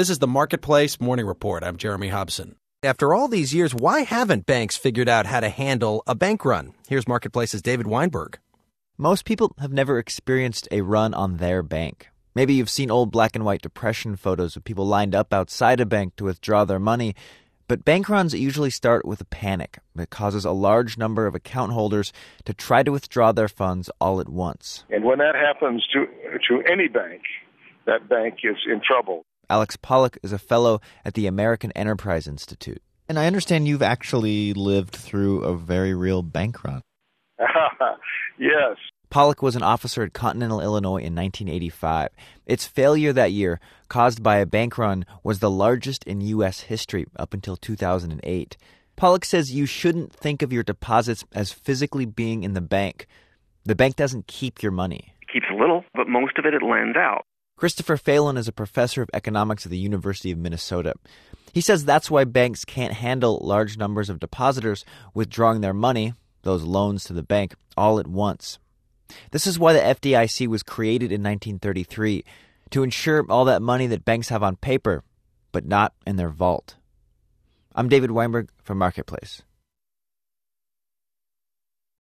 This is the Marketplace Morning Report. I'm Jeremy Hobson. After all these years, why haven't banks figured out how to handle a bank run? Here's Marketplace's David Weinberg. Most people have never experienced a run on their bank. Maybe you've seen old black and white depression photos of people lined up outside a bank to withdraw their money. But bank runs usually start with a panic that causes a large number of account holders to try to withdraw their funds all at once. And when that happens to any bank, that bank is in trouble. Alex Pollock is a fellow at the American Enterprise Institute. And I understand you've actually lived through a very real bank run. Yes. Pollock was an officer at Continental Illinois in 1985. Its failure that year, caused by a bank run, was the largest in U.S. history up until 2008. Pollock says you shouldn't think of your deposits as physically being in the bank. The bank doesn't keep your money. It keeps a little, but most of it lends out. Christopher Phelan is a professor of economics at the University of Minnesota. He says that's why banks can't handle large numbers of depositors withdrawing their money, those loans to the bank, all at once. This is why the FDIC was created in 1933, to ensure all that money that banks have on paper, but not in their vault. I'm David Weinberg for Marketplace.